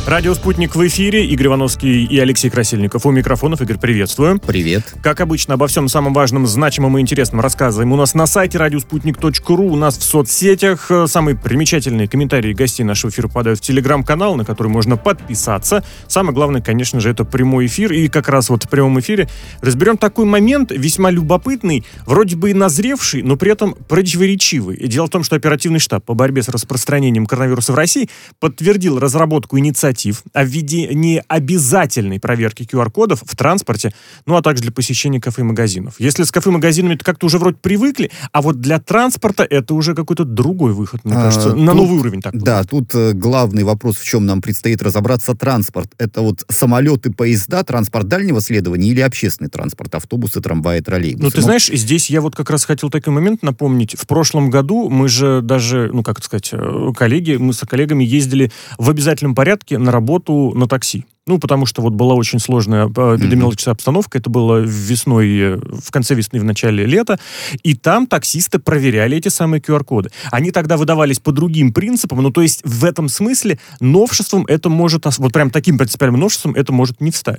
Радио «Спутник» в эфире. Игорь Ивановский и Алексей Красильников у микрофонов. Игорь, приветствую. Привет. Как обычно, обо всем самом важном, значимом и интересном рассказываем у нас на сайте radiosputnik.ru, у нас в соцсетях. Самые примечательные комментарии гостей нашего эфира попадают в телеграм-канал, на который можно подписаться. Самое главное, конечно же, это прямой эфир. И как раз вот в прямом эфире разберем такой момент, весьма любопытный, вроде бы и назревший, но при этом противоречивый. И дело в том, что оперативный штаб по борьбе с распространением коронавируса в России подтвердил разработку инициатив о введении обязательной проверки QR-кодов в транспорте, ну а также для посещения кафе и магазинов. Если с кафе и магазинами это как-то уже вроде привыкли, а вот для транспорта это уже какой-то другой выход, мне кажется, на новый уровень. Так да, тут главный вопрос, в чем нам предстоит разобраться: транспорт. Это вот самолеты, поезда, транспорт дальнего следования или общественный транспорт, автобусы, трамваи, троллейбусы? Ну, ты знаешь, здесь я вот как раз хотел такой момент напомнить. В прошлом году мы же даже, ну, как сказать, мы с коллегами ездили в обязательном порядке на работу на такси. Ну, потому что вот была очень сложная эпидемиологическая обстановка. Это было весной, в конце весны, в начале лета. И там таксисты проверяли эти самые QR-коды. Они тогда выдавались по другим принципам. Ну, то есть, в этом смысле новшеством это может... Вот прям таким принципиальным новшеством это может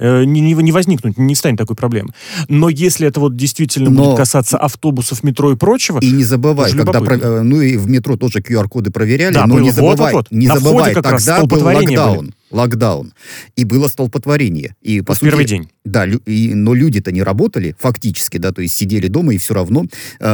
не возникнуть, не станет такой проблемы. Но если это вот действительно будет касаться автобусов, метро и прочего... И не забывай, когда... Ну, и в метро тоже QR-коды проверяли, да, но не забывай, не забывай, тогда был локдаун. И было столпотворение. И, по сути, первый день. Да, но люди-то не работали фактически, да, то есть сидели дома, и все равно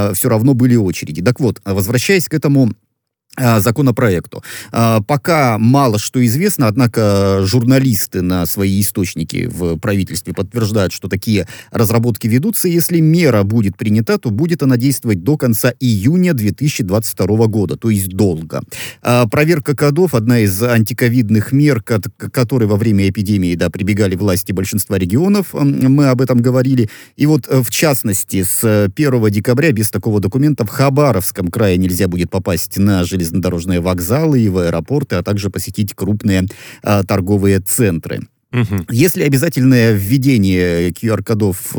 были очереди. Так вот, возвращаясь к этому законопроекту. Пока мало что известно, однако журналисты на свои источники в правительстве подтверждают, что такие разработки ведутся. Если мера будет принята, то будет она действовать до конца июня 2022 года, то есть долго. Проверка кодов — одна из антиковидных мер, к которой во время эпидемии прибегали власти большинства регионов. Мы об этом говорили. И вот, в частности, с 1 декабря без такого документа в Хабаровском крае нельзя будет попасть на железнодорожные вокзалы и в аэропорты, а также посетить крупные торговые центры. Если обязательное введение QR-кодов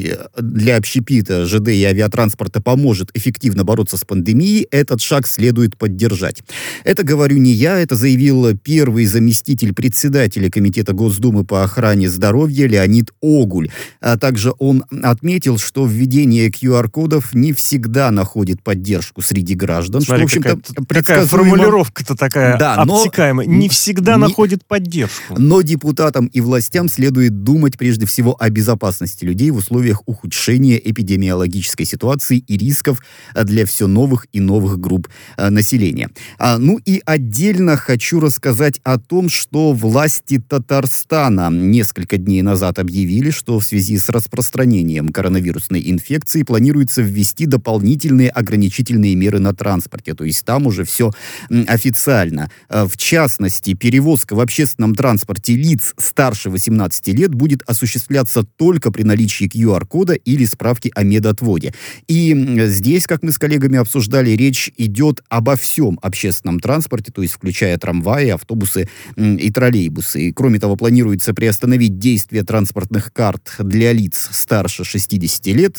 для общепита, ЖД и авиатранспорта поможет эффективно бороться с пандемией, этот шаг следует поддержать. Это говорю не я, это заявил первый заместитель председателя Комитета Госдумы по охране здоровья Леонид Огуль. А также он отметил, что введение QR-кодов не всегда находит поддержку среди граждан. Смотри, что, в общем-то, какая формулировка-то такая обтекаемая. Не всегда находит поддержку. Но депутатам и властям следует думать прежде всего о безопасности людей в условиях ухудшения эпидемиологической ситуации и рисков для все новых и новых групп населения. Ну и отдельно хочу рассказать о том, что власти Татарстана несколько дней назад объявили, что в связи с распространением коронавирусной инфекции планируется ввести дополнительные ограничительные меры на транспорте. То есть там уже все официально. В частности, перевозка в общественном транспорте лиц старше 18 лет будет осуществляться только при наличии QR-кода или справки о медотводе. И здесь, как мы с коллегами обсуждали, речь идет обо всем общественном транспорте, то есть включая трамваи, автобусы и троллейбусы. И, кроме того, планируется приостановить действие транспортных карт для лиц старше 60 лет,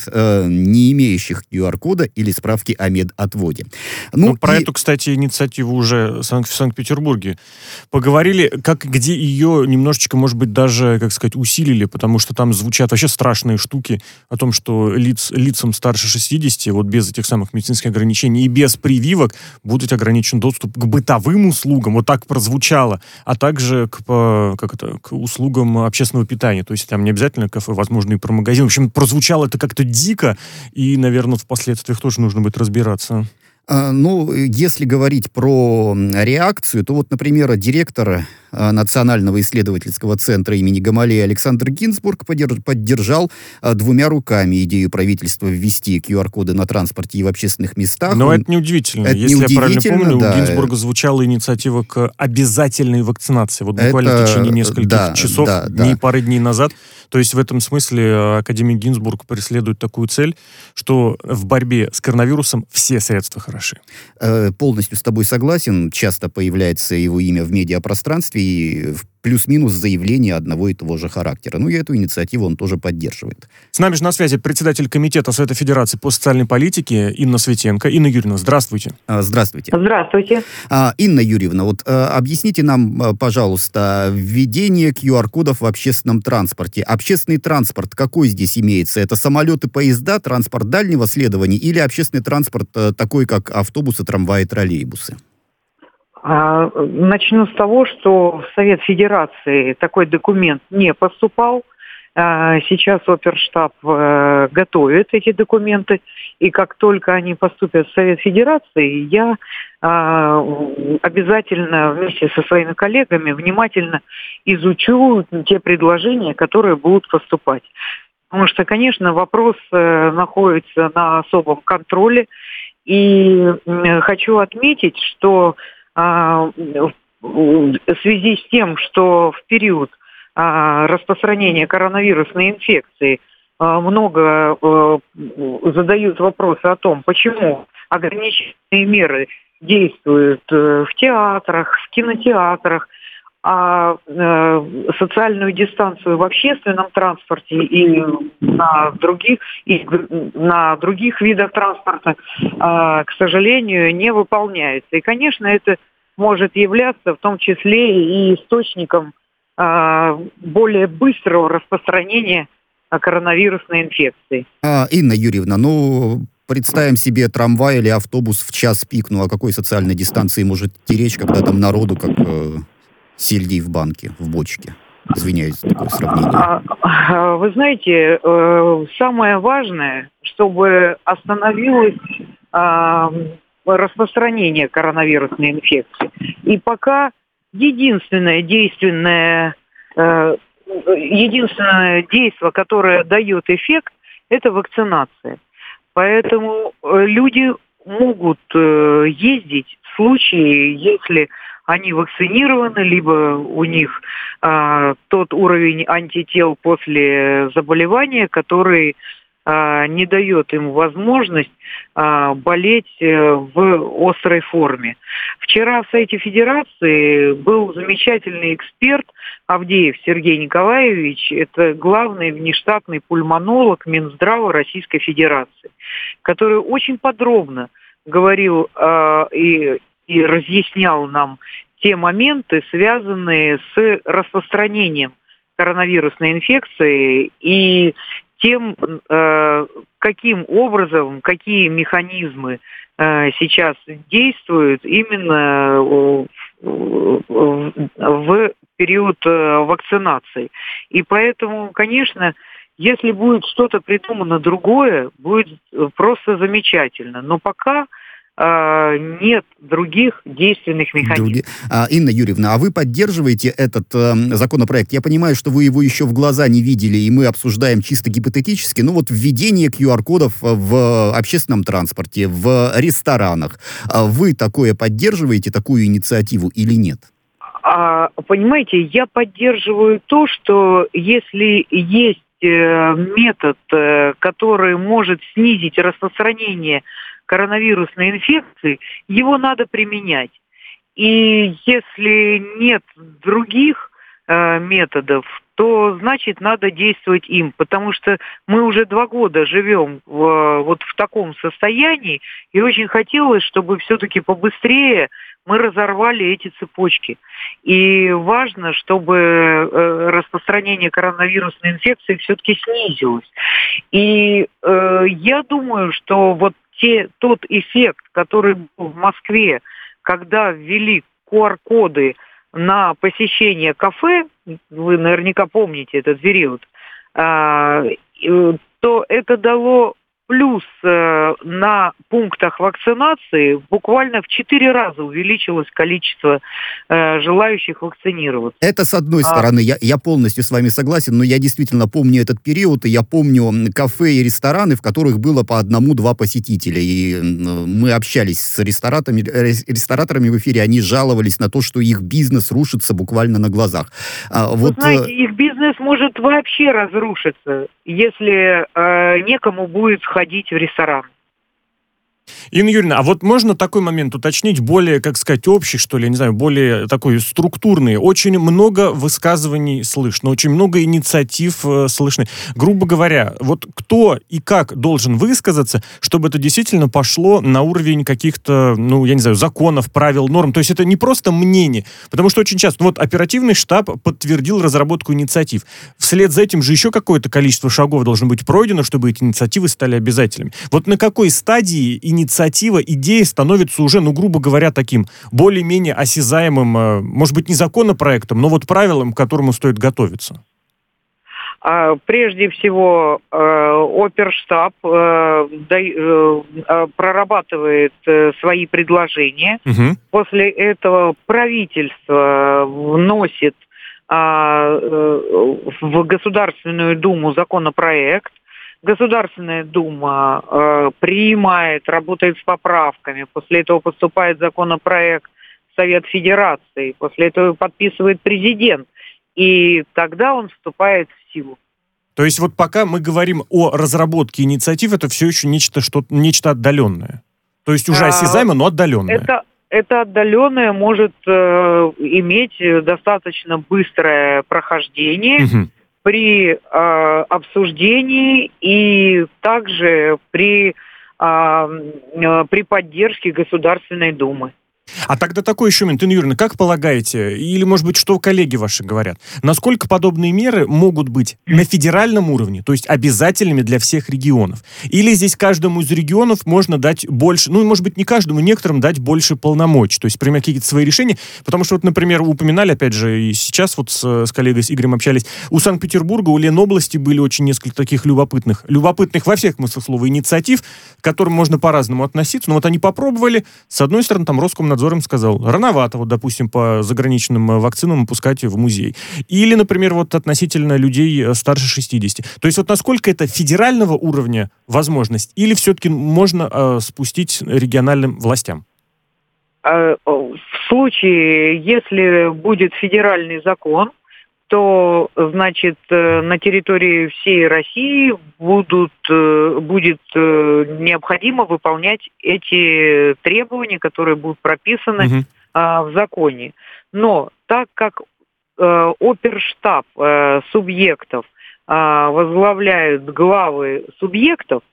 не имеющих QR-кода или справки о медотводе. Про эту, кстати, инициативу уже в Санкт-Петербурге поговорили, где ее немножечко, может быть, даже, как сказать, усилили, потому что там звучат вообще страшные штуки о том, что лицам старше 60, вот без этих самых медицинских ограничений и без прививок будет ограничен доступ к бытовым услугам, вот так прозвучало, а также к услугам общественного питания, то есть там не обязательно кафе, возможно, и про магазин. В общем, прозвучало это как-то дико, и, наверное, в последствиях тоже нужно будет разбираться. Если говорить про реакцию, то вот, например, директор Национального исследовательского центра имени Гамалея Александр Гинзбург поддержал двумя руками идею правительства ввести QR-коды на транспорте и в общественных местах. Но это неудивительно. Если я правильно помню, у Гинзбурга звучала инициатива к обязательной вакцинации. Вот буквально в течение нескольких часов, пары дней назад. То есть в этом смысле академик Гинзбург преследует такую цель, что в борьбе с коронавирусом все средства хороши. Полностью с тобой согласен. Часто появляется его имя в медиапространстве. принципе, плюс-минус заявление одного и того же характера. Ну, и эту инициативу он тоже поддерживает. С нами же на связи председатель комитета Совета Федерации по социальной политике Инна Светенко. Инна Юрьевна, здравствуйте. Здравствуйте. Здравствуйте. Инна Юрьевна, вот объясните нам, пожалуйста, введение QR-кодов в общественном транспорте. Общественный транспорт какой здесь имеется? Это самолеты, поезда, транспорт дальнего следования или общественный транспорт такой, как автобусы, трамваи, троллейбусы? Начну с того, что в Совет Федерации такой документ не поступал. Сейчас Оперштаб готовит эти документы, и как только они поступят в Совет Федерации, я обязательно вместе со своими коллегами внимательно изучу те предложения, которые будут поступать. Потому что, конечно, вопрос находится на особом контроле, и хочу отметить, что в связи с тем, что в период распространения коронавирусной инфекции много задают вопросы о том, почему ограничительные меры действуют в театрах, в кинотеатрах, а социальную дистанцию в общественном транспорте и на других видах транспорта, к сожалению, не выполняется. И, конечно, это может являться в том числе и источником более быстрого распространения коронавирусной инфекции. Инна Юрьевна, представим себе трамвай или автобус в час пик. О какой социальной дистанции может идти речь, когда там народу как сельдей в банке, в бочке? Извиняюсь за такое сравнение. Вы знаете, самое важное, чтобы остановилось распространение коронавирусной инфекции. И пока единственное действие, которое дает эффект, это вакцинация. Поэтому люди могут ездить в случае, если они вакцинированы, либо у них тот уровень антител после заболевания, который не дает им возможность болеть в острой форме. Вчера в Совете Федерации был замечательный эксперт Авдеев Сергей Николаевич, это главный внештатный пульмонолог Минздрава Российской Федерации, который очень подробно говорил и разъяснял нам те моменты, связанные с распространением коронавирусной инфекции и тем, каким образом, какие механизмы сейчас действуют именно в период вакцинации. И поэтому, конечно, если будет что-то придумано другое, будет просто замечательно. Но пока нет других действенных механизмов. Инна Юрьевна, а вы поддерживаете этот законопроект? Я понимаю, что вы его еще в глаза не видели, и мы обсуждаем чисто гипотетически, введение QR-кодов в общественном транспорте, в ресторанах. Вы такое поддерживаете, такую инициативу или нет? Понимаете, я поддерживаю то, что если есть метод, который может снизить распространение коронавирусной инфекции, его надо применять. И если нет других методов, то значит надо действовать им, потому что мы уже 2 года живем в таком состоянии, и очень хотелось, чтобы все-таки побыстрее мы разорвали эти цепочки. И важно, чтобы распространение коронавирусной инфекции все-таки снизилось. И я думаю, что тот эффект, который был в Москве, когда ввели QR-коды на посещение кафе, вы наверняка помните этот период, то это дало плюс на пунктах вакцинации буквально в 4 раза увеличилось количество желающих вакцинироваться. Это с одной стороны, я полностью с вами согласен, но я действительно помню этот период, и я помню кафе и рестораны, в которых было по 1-2 посетителя. И мы общались с рестораторами в эфире, они жаловались на то, что их бизнес рушится буквально на глазах. Вы знаете, их бизнес может вообще разрушиться, если некому будет ходить в ресторан. Инна Юрьевна, а вот можно такой момент уточнить, более, как сказать, общий, что ли, не знаю, более такой структурный. Очень много высказываний слышно, очень много инициатив слышно. Грубо говоря, вот кто и как должен высказаться, чтобы это действительно пошло на уровень каких-то, ну, я не знаю, законов, правил, норм. То есть это не просто мнение, потому что очень часто, вот оперативный штаб подтвердил разработку инициатив. Вслед за этим же еще какое-то количество шагов должно быть пройдено, чтобы эти инициативы стали обязательными. Вот на какой стадии инициатива, идея становится уже, ну, грубо говоря, таким более-менее осязаемым, может быть, не законопроектом, но вот правилом, к которому стоит готовиться? Прежде всего, оперштаб прорабатывает свои предложения. Угу. После этого правительство вносит в Государственную Думу законопроект. Государственная Дума принимает, работает с поправками. После этого поступает законопроект в Совет Федерации. После этого подписывает президент. И тогда он вступает в силу. То есть вот пока мы говорим о разработке инициатив, это все еще нечто отдаленное. То есть уже осязаемо, но отдаленное. Это отдаленное может иметь достаточно быстрое прохождение при обсуждении и также при поддержке Государственной Думы. А тогда такой еще момент, Инна Юрьевна, как полагаете, или, может быть, что коллеги ваши говорят, насколько подобные меры могут быть на федеральном уровне, то есть обязательными для всех регионов? Или здесь каждому из регионов можно дать больше, ну, может быть, не каждому, некоторым дать больше полномочий, то есть принимать какие-то свои решения? Потому что, вот, например, упоминали, опять же, и сейчас вот с коллегой, с Игорем общались, у Санкт-Петербурга, у Ленобласти были очень несколько таких любопытных во всех смыслах слова инициатив, к которым можно по-разному относиться, но вот они попробовали, с одной стороны, там Роскомнадзор им сказал, рановато, вот, допустим, по заграничным вакцинам пускать в музей. Или, например, вот относительно людей старше 60. То есть вот насколько это федерального уровня возможность, или все-таки можно спустить региональным властям? В случае, если будет федеральный закон, то, значит, на территории всей России будет необходимо выполнять эти требования, которые будут прописаны в законе. Но так как оперштаб субъектов возглавляют главы субъектов,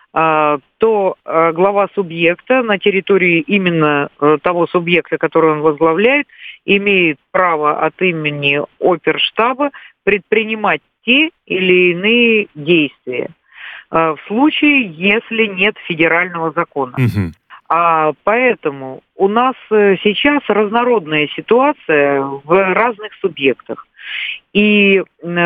то глава субъекта на территории именно того субъекта, который он возглавляет, имеет право от имени оперштаба предпринимать те или иные действия в случае, если нет федерального закона. Поэтому у нас сейчас разнородная ситуация в разных субъектах. И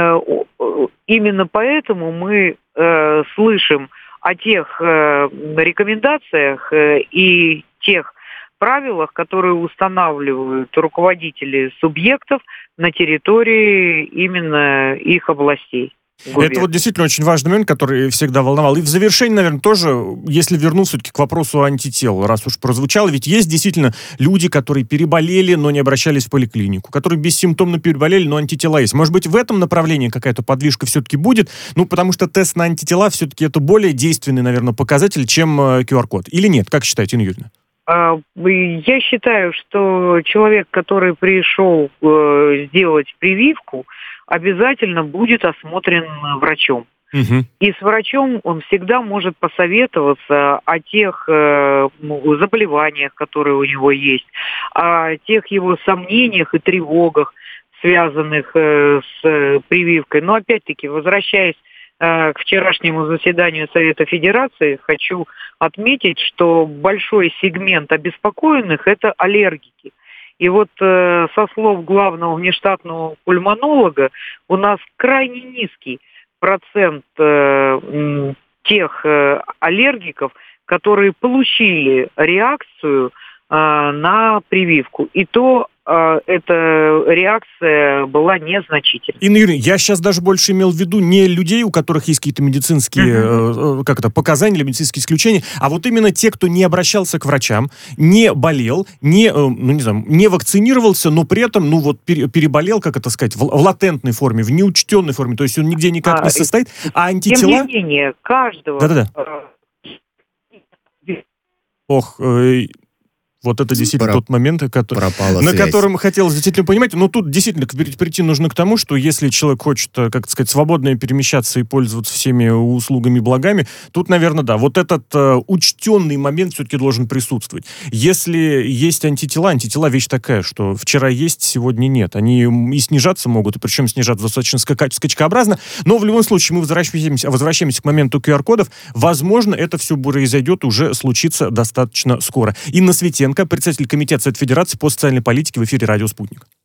именно поэтому мы слышим о тех рекомендациях и тех правилах, которые устанавливают руководители субъектов на территории именно их областей. Это вот действительно очень важный момент, который всегда волновал. И в завершении, наверное, тоже, если вернуться все-таки к вопросу антител, раз уж прозвучало, ведь есть действительно люди, которые переболели, но не обращались в поликлинику, которые бессимптомно переболели, но антитела есть. Может быть, в этом направлении какая-то подвижка все-таки будет? Ну, потому что тест на антитела все-таки это более действенный, наверное, показатель, чем QR-код. Или нет? Как считаете, Инна Юрьевна? Я считаю, что человек, который пришел сделать прививку, обязательно будет осмотрен врачом. И с врачом он всегда может посоветоваться о тех заболеваниях, которые у него есть, о тех его сомнениях и тревогах, связанных с прививкой. Но опять-таки, возвращаясь к вчерашнему заседанию Совета Федерации, хочу отметить, что большой сегмент обеспокоенных – это аллергики. И вот со слов главного внештатного пульмонолога у нас крайне низкий процент тех аллергиков, которые получили реакцию на прививку. И то эта реакция была незначительной. Инна Юрьевна, я сейчас даже больше имел в виду не людей, у которых есть какие-то медицинские показания или медицинские исключения, а вот именно те, кто не обращался к врачам, не болел, не вакцинировался, но при этом, переболел, как это сказать, в латентной форме, в неучтенной форме, то есть он нигде никак не состоит, а антитела... Тем не менее, каждого... Вот это действительно тот момент, на котором хотелось действительно понимать. Но тут действительно прийти нужно к тому, что если человек хочет, как сказать, свободно перемещаться и пользоваться всеми услугами, благами, тут, наверное, да, вот этот учтенный момент все-таки должен присутствовать. Если есть антитела вещь такая, что вчера есть, сегодня нет. Они и снижаться могут, и причем снижаться достаточно скачкообразно, но в любом случае мы возвращаемся к моменту QR-кодов. Возможно, это все произойдет, уже случится достаточно скоро. Инна Светенко, председатель комитета Совета Федерации по социальной политике в эфире «Радио Спутник».